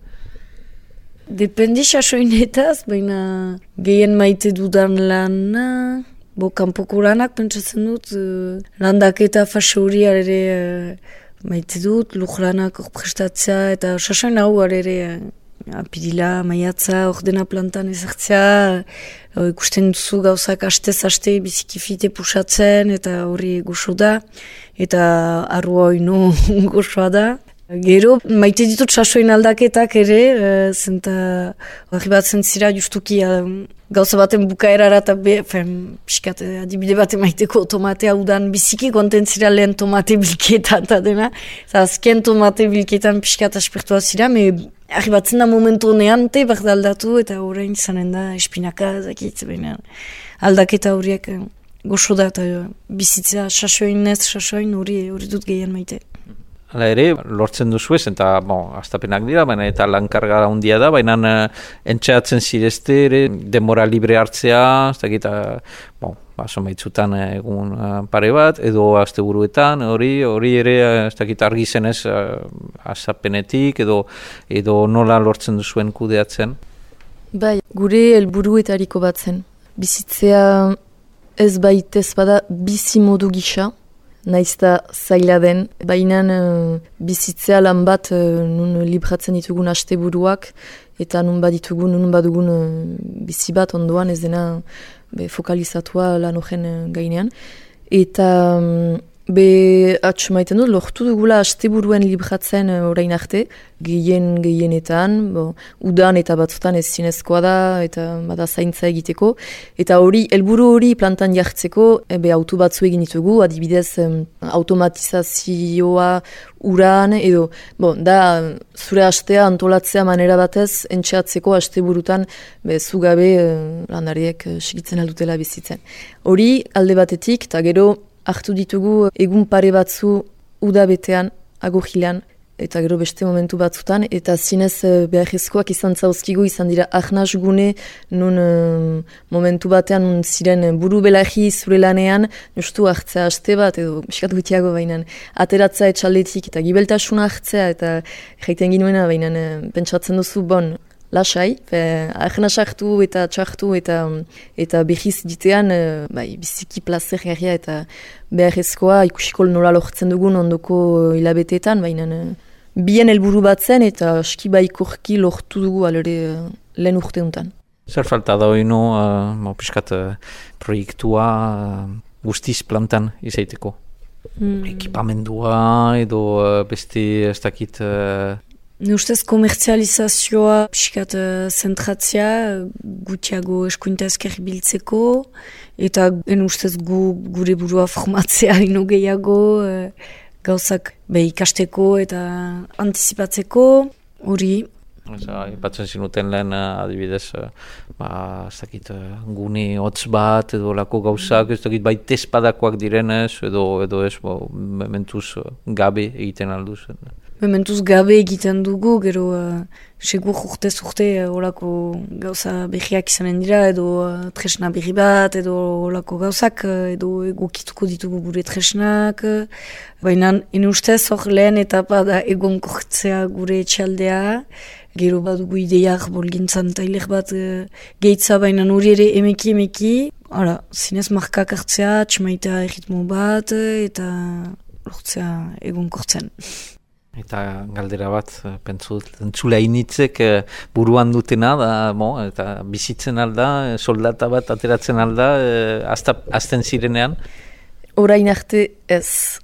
Dependi sasoinetaz, baina gehien maite dudan lana, bo kanpoko lanak pentsatzen dut, uh, landaketa fase hori ere uh, maite dut, lujlanak hor prestatzea, eta sasoin hau ere uh, apirila, maiatza, ordena plantan ezartzea, uh, ikusten duzu gauzak astez-aste bizikifite pusatzen, eta hori goxo da, eta arrua oinu goxoa da. Gero, maite ditut sasoin aldaketak ere, e, zenta hori bat zentzira justuki e, gauza baten bukaerara eta be, fen, piskat, adibide bat maiteko tomatea udan biziki kontentzira lehen tomate bilketan eta dena. Eta azken tomate bilketan piskat aspertua zira, me hori bat da momentu honean, te bat aldatu eta horrein izanen da espinaka, zakit, baina aldaketa horiek e, goxo da eta bizitzea sasoinez, sasoin hori hori dut gehien maite. Hala ere, lortzen duzu ez, eta bon, astapenak dira, baina eta lankarga handia da, baina uh, entxeatzen zirezte ere, denbora libre hartzea, ez dakit, uh, bon, baso maitzutan egun uh, pare bat, edo asteburuetan, hori hori ere, uh, ez dakit, argi zenez uh, astapenetik, edo, edo nola lortzen duzuen kudeatzen? Bai, gure helburuetariko bat zen. Bizitzea ez baitez bada bizimodu gisa, naizta zaila den, baina uh, bizitzea lan bat uh, nun libratzen ditugun asteburuak, eta nun baditugun, nun badugun uh, bizi bat ondoan ez dena be, fokalizatua lan horren uh, gainean. Eta um, be atx maiten dut, lortu dugula asteburuen libratzen uh, orain arte, gehien gehienetan, bo, udan eta batzutan ez zinezkoa da, eta bada zaintza egiteko. Eta hori, helburu hori plantan jartzeko, ebe auto batzu egin ditugu, adibidez um, automatizazioa uran, edo, bon, da, zure astea antolatzea manera batez, entxeatzeko asteburutan, be, zugabe uh, landariek uh, segitzen aldutela bizitzen. Hori, alde batetik, eta gero, hartu ditugu egun pare batzu udabetean, agogilean, eta gero beste momentu batzutan, eta zinez beharrezkoak izan zauzkigu, izan dira ahnaz gune, nun um, momentu batean nun ziren buru belarri zure lanean, justu hartzea aste bat, edo biskat gutiago bainan, ateratzea etxaldetik, eta gibeltasuna hartzea, eta jaiten ginuena bainan, pentsatzen duzu, bon, lasai, ahnaz hartu eta txartu eta eta behiz ditean, bai, biziki plazer garria eta beharrezkoa ikusiko nola lortzen dugun ondoko hilabeteetan, baina bien helburu bat zen eta aski baikorki lortu dugu alere lehen urte untan. Zer falta da hori no, uh, piskat uh, proiektua uh, guztiz plantan izaiteko? Hmm. Ekipamendua edo uh, beste ez dakit... Uh, Ne ustez komertzializazioa pixkat uh, zentratzea, gutiago eskuinta ezker biltzeko, eta en ustez gu, gure burua formatzea ino gehiago, uh, gauzak be ikasteko eta antizipatzeko, hori. Ipatzen zinuten lehen adibidez, ba, ez dakit, gune hotz bat, edo lako gauzak, ez dakit, bai tespadakoak direnez, edo, edo ez, bo, mementuz gabe egiten alduz. Mementuz gabe egiten dugu, gero uh, segur urtez urte horako gauza berriak izanen dira, edo uh, tresna berri bat, edo horako gauzak, uh, edo egokituko ditugu gure tresnak. Uh, Baina, ene ustez hor lehen etapa da egon kortzea gure etxaldea, gero badugu ideiak bolgintzan tailer bat uh, gehitza, baina hori ere emeki emeki, hala, zinez markak hartzea, txmaitea erritmo bat, eta lortzea egon kortzen. Eta galdera bat, pentsu, entzule hainitzek buruan dutena, da, mo, eta bizitzen alda, soldata bat ateratzen alda, azten zirenean? Orain arte ez.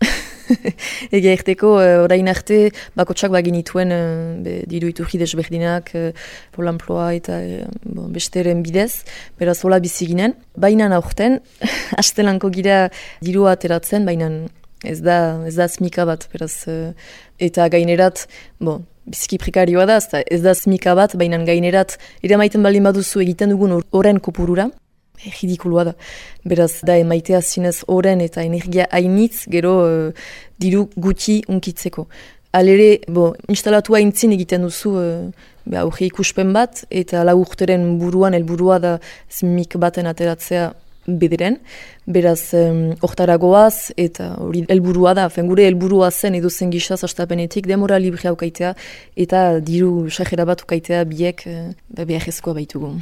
Ege erteko, orain arte bakotsak bagin ituen diru iturri desberdinak, Pol Amploa eta bo, besteren bidez, beraz hola bizi ginen. Baina aurten, astelanko gira diru ateratzen, baina ez da, ez da smika bat, beraz, eta gainerat, bo, biziki prekarioa da, ez da smika bat, baina gainerat, eramaiten baldin baduzu egiten dugun oren kopurura, ridikulua da. Beraz, da emaitea zinez oren eta energia hainitz, gero uh, diru guti unkitzeko. Alere, bo, instalatu haintzin egiten duzu uh, aurre ikuspen bat, eta lau urteren buruan, helburua da smik baten ateratzea bederen, beraz hortara um, goaz, eta hori helburua da, fen gure helburua zen edo zen gisaz astapenetik demora libre haukaitea, eta diru sajera bat haukaitea biek uh, beharrezkoa baitugu.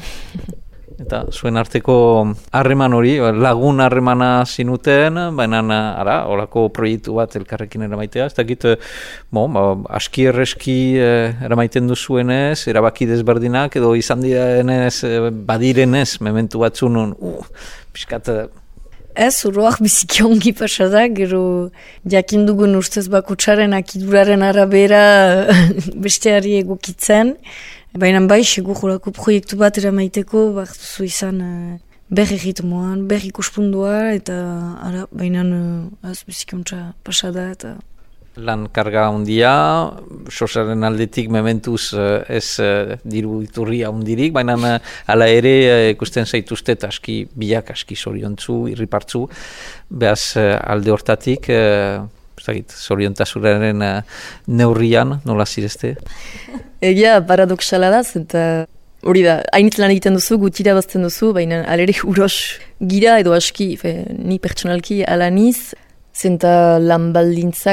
Eta zuen arteko harreman hori, lagun harremana zinuten, baina ara, horako proiektu bat elkarrekin eramaitea, ez dakit, bo, ba, aski erreski eh, eramaiten duzuenez, erabaki desberdinak, edo izan direnez, eh, badirenez, mementu batzun, uh, piskat... Ez, uroak biziki ongi pasada, gero jakin dugun ustez bakutsaren akiduraren arabera besteari egokitzen. Baina bai, segur horako proiektu bat eramaiteko, bat duzu izan uh, berri ritmoan, berri ikuspundua, eta ara, baina uh, ez bizikontza pasada eta... Lan karga handia, sosaren aldetik mementuz uh, ez uh, diru iturria handirik, baina uh, ala ere uh, ikusten zaituzte aski biak aski zoriontzu, irripartzu, behaz uh, alde hortatik, uh, zoriontasuraren uh, neurrian, nola zirezte? Egia paradoxala da, eta hori da, hainitz lan egiten duzu, gutira bazten duzu, baina alere uros gira edo aski, fe, ni pertsonalki ala niz, zenta lan baldintzak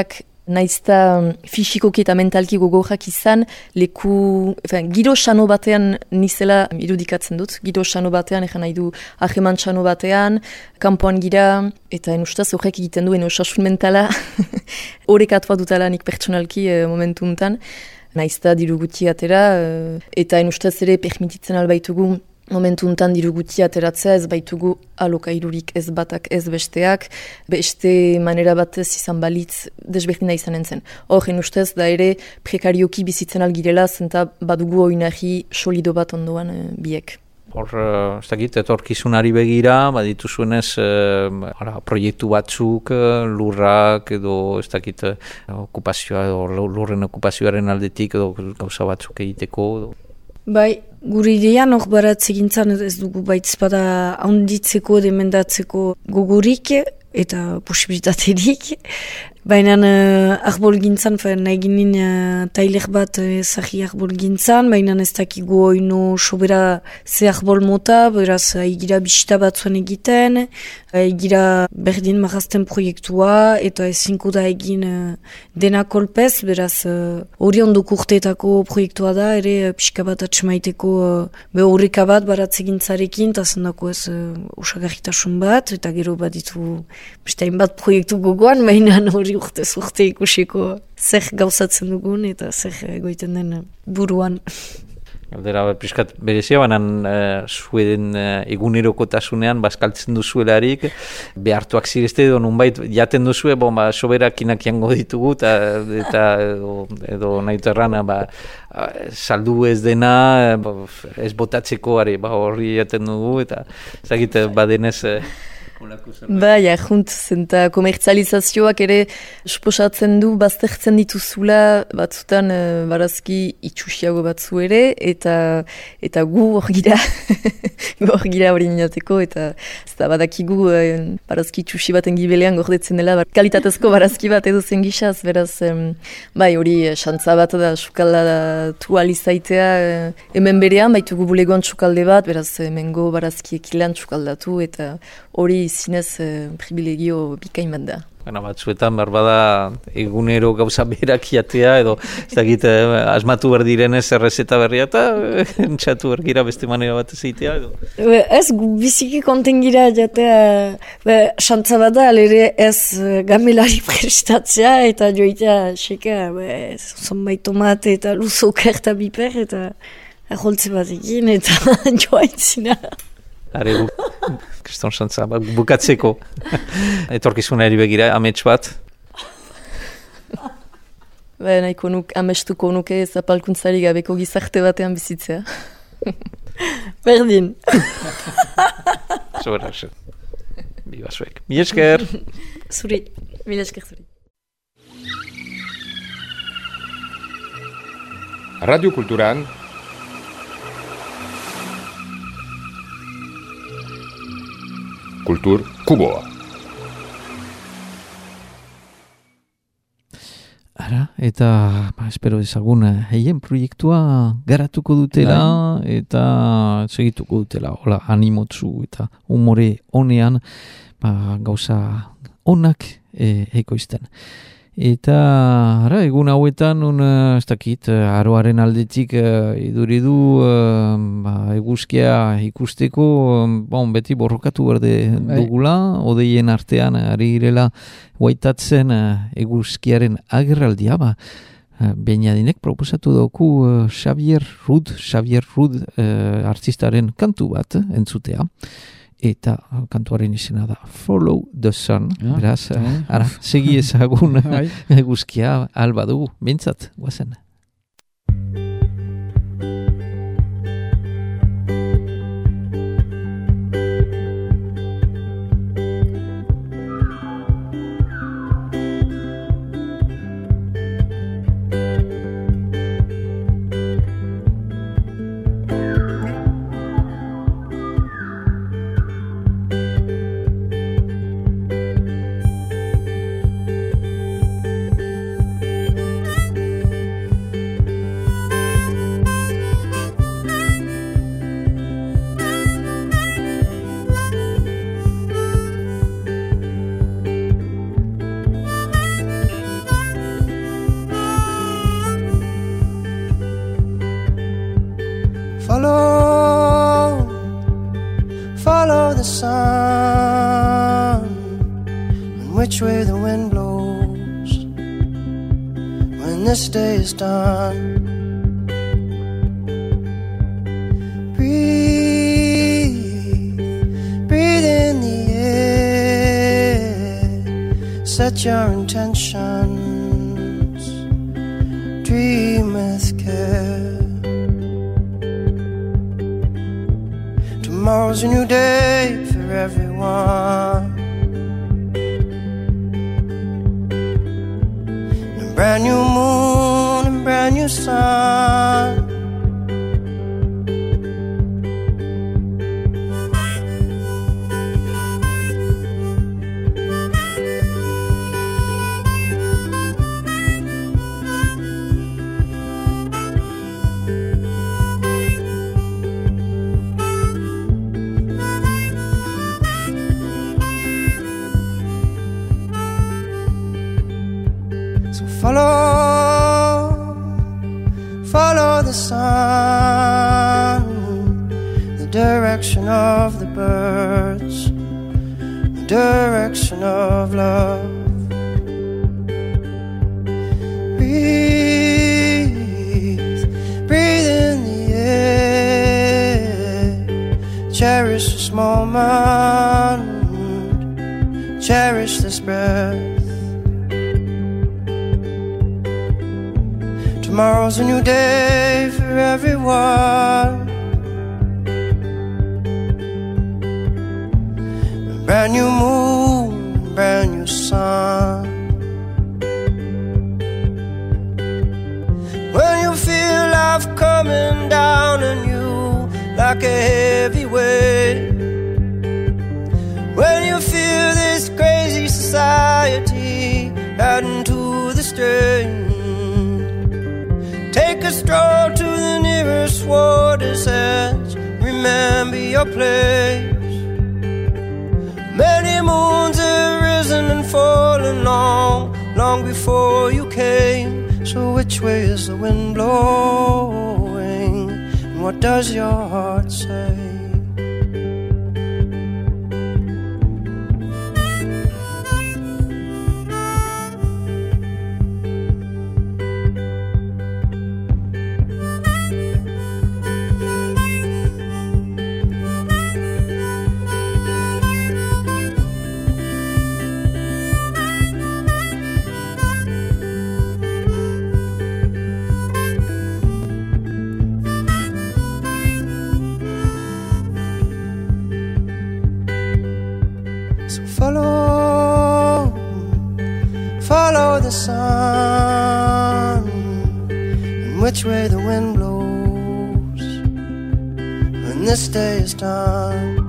naizta fisikoki eta mentalki gogorrak izan, leku, efen, giro sano batean nizela irudikatzen dut, giro sano batean, egan nahi du aheman sano batean, kanpoan gira, eta en ustaz horrek egiten duen osasun mentala, horrek atua dutala nik pertsonalki e, momentu untan, naizta diru guti atera, e, eta en ustaz ere permititzen albaitugu, momentu untan diru guti ateratzea ez baitugu alokairurik ez batak ez besteak, beste manera batez izan balitz desberdina izanen zen. Hor, en ustez da ere prekarioki bizitzen algirela, zenta badugu oinarri solido bat ondoan e, biek. Hor, uh, ez dakit, etorkizunari begira, baditu zuenez, uh, ara, proiektu batzuk, uh, lurrak, edo ez dakit, uh, okupazioa, edo lurren okupazioaren aldetik, edo gauza batzuk egiteko. Edo. Bai, gure idean hor baratze gintzan ez dugu baitz bada haunditzeko, demendatzeko gogorik eta posibilitaterik. Baina uh, arbol gintzan, nahi ginen uh, tailer bat uh, zahi arbol gintzan, baina ez dakigu oino sobera ze arbol mota, beraz egira bisita batzuan egiten, egira berdin marazten proiektua, eta ezinko da egin uh, dena kolpez, beraz hori uh, ondoko urteetako proiektua da, ere uh, pixka bat atxemaiteko uh, be horreka bat baratze gintzarekin, eta zendako ez uh, osagarritasun bat, eta gero bat ditu bestain bat proiektu gogoan, baina hori urtez urte ikusiko zer gauzatzen dugun eta zer goiten den buruan. Galdera, piskat berezia, baina uh, zueden uh, egunerokotasunean bazkaltzen duzuelarik, behartuak zirezte edo nunbait jaten duzue, bon, ba, soberakinak jango ditugu, eta, eta edo, edo nahi terrana, ba, saldu ez dena, ba, ez botatzeko are, ba, horri jaten dugu, eta ezagit badenez... Bai, ahunt, zenta komertzializazioak ere suposatzen du baztertzen dituzula batzutan e, barazki itxusiago batzu ere, eta eta gu hor gira, gu hor gira hori minateko, eta zeta badakigu e, barazki itxusi baten gibelean gordetzen dela, bar, kalitatezko barazki bat edo zen gixaz, beraz, em, bai, hori xantza bat da sukaldatu alizaitea e, hemen berean, baitugu bulegoan sukalde bat, beraz, hemengo barazkiek ilan sukaldatu, eta hori zinez eh, privilegio bikain bat da. Baina batzuetan berbada egunero gauza berak jatea edo ez dakit eh, asmatu berdirenez errezeta berria eta eh, entxatu bergira beste manera bat ezitea edo. Ez biziki konten gira jatea xantza bat da, alere ez gamelari prestatzea eta joitea xeka zonbait tomate eta luzoker eta biper eta aholtze batekin eta joaitzina. Are, kriston xantza, bukatzeko. Etorkizunari begira, amets bat. Ba, nahiko nuk, amestuko nuke zapalkuntzari gabeko gizarte batean bizitzea. Berdin. Sobera, xe. Biba zuek. Mi esker. Zuri. Mi esker zuri. Radio Kulturan Kultur Kuboa. Ara, eta ba, espero ezagun heien proiektua garatuko dutela Lai. Eta segituko dutela, hola, animotzu eta umore honean ba, gauza onak e, ekoizten. Eta ara, egun hauetan, un, ez dakit, aroaren aldetik uh, iduridu uh, ba, eguzkia ikusteko, bon, beti borrokatu berde dugula, odeien artean ari girela guaitatzen uh, eguzkiaren agerraldia, ba, uh, Beñadinek proposatu dauku uh, Xavier Rud, Xavier Rud uh, artistaren kantu bat entzutea. Eta kantuaren izena da Follow the Sun, ja, beraz, ja. Ara, segi ezagun eguzkia alba dugu, bintzat, guazen. the wind blows when this day is done. Breathe, breathe in the air, set your intentions, dream with care. Tomorrow's a new day for everyone, a brand new moon and brand new sun. Follow, follow the sun, the direction of the birds, the direction of love. Breathe, breathe in the air, cherish this moment, cherish this breath. Tomorrow's a new day for everyone, a brand new moon, a brand new sun. When you feel life coming down on you like a heavy weight, when you feel this crazy society adding to the strain, take a stroll to the nearest water's edge. Remember your place. Many moons have risen and fallen long, long before you came. So which way is the wind blowing? And what does your heart say? Follow, follow the sun, and which way the wind blows when this day is done.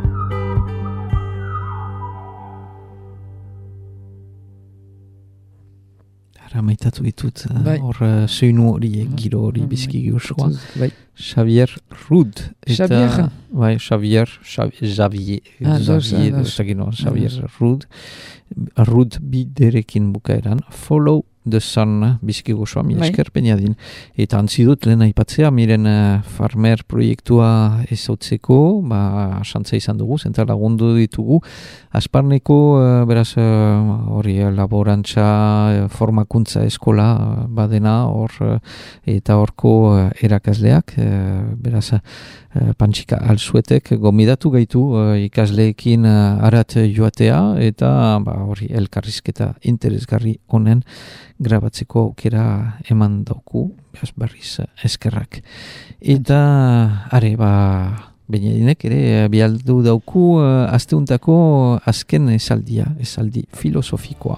Ara maitatu ditut, Bai. hor uh, soinu hori, giro hori biziki gozoa. Bai. Xavier Rud. Eta, Xavier. Bai, Xavier, Xavier, Xavier, Ah, dos, Xavier, ah, dos. ez dakit no, Xavier Ah, Rud. Rud biderekin bukaeran, Follow the Sun, biziki gozoa, mi Bai. esker peñadin. Eta antzidut lehen aipatzea, miren uh, farmer proiektua ezautzeko, ba, santza izan dugu, zenta lagundu ditugu, Asparneko, uh, beraz, uh, hori, uh, laborantza, uh, formakuntza eskola uh, badena, hor, uh, eta horko uh, erakasleak, uh, beraz, uh, Pantxika Alzuetek gomidatu gaitu uh, ikasleekin uh, arat joatea, eta ba, hori elkarrizketa interesgarri honen grabatzeko aukera eman dauku, beraz, berriz uh, eskerrak. Eta, are, ba, Benedinek ere bialdu dauku uh, asteuntako azken esaldia, esaldi filosofikoa.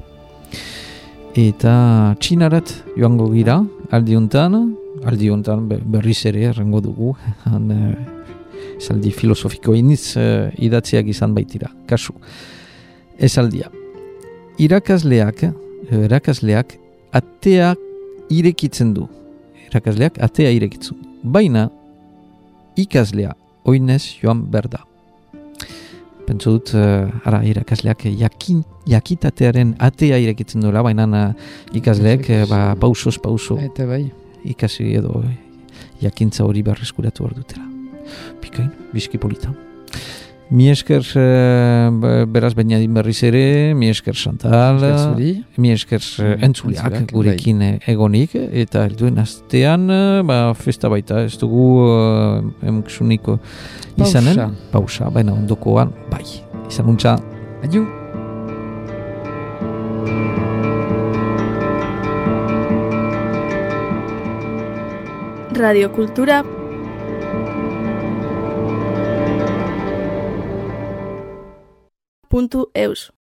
Eta txinarat joango gira, aldiuntan, aldiuntan berriz ere errengo dugu, han, uh, esaldi filosofiko iniz uh, idatziak izan baitira, kasu. Esaldia. Irakasleak, irakasleak ateak irekitzen du. Irakasleak atea irekitzen du. Baina ikaslea oinez joan berda. Pentsu dut, uh, ara, irakasleak jakin, jakitatearen atea irekitzen duela, baina uh, ikasleek uh, ba, pausoz pauso Eta bai. ikasi edo jakintza hori berreskuratu hor dutela. Pikain, bizki polita. Mi esker uh, beraz bainadin berriz ere, mi esker Chantal, Esker zuri. mi esker uh, entzuleak Entzuleak, gurekin bai. Egonik, eta helduen astean, uh, ba, festa baita, ez dugu uh, emksuniko izanen, pausa, baina ondokoan, bai, izan untza. Adiu. Radio Kultura puntu eus